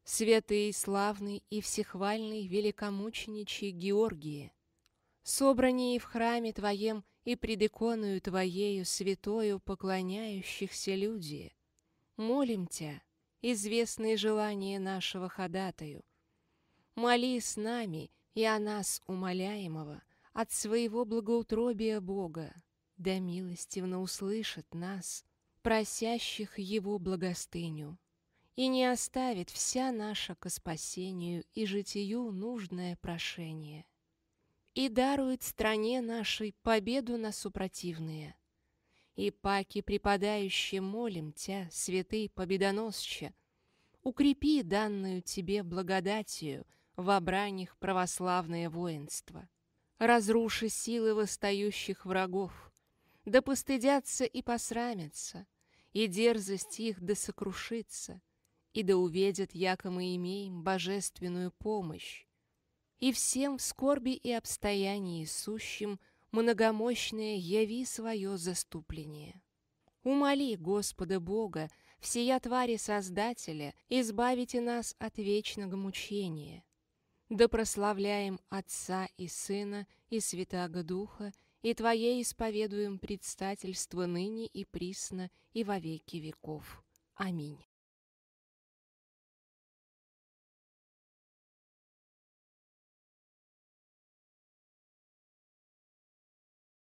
святый, славный и всехвальный великомученичий Георгии, собранные в храме Твоем и пред иконою Твоею святою поклоняющихся люди, молим Тя, известные желания нашего ходатаю, моли с нами и о нас умоляемого от своего благоутробия Бога, да милостивно услышит нас, просящих Его благостыню, и не оставит вся наша ко спасению и житию нужное прошение, и дарует стране нашей победу на супротивные. И паки преподающие молим Тя, святый победоносче, укрепи данную Тебе благодатью во бранях православное воинство. Разруши силы восстающих врагов, да постыдятся и посрамятся, и дерзость их да сокрушится, и да увидят, яко мы имеем божественную помощь, и всем в скорби и обстоянии сущим многомощное яви свое заступление. Умоли Господа Бога, всея твари Создателя, избавите нас от вечного мучения. Да прославляем Отца и Сына и Святаго Духа, и Твое исповедуем предстательство ныне и присно и во веки веков. Аминь.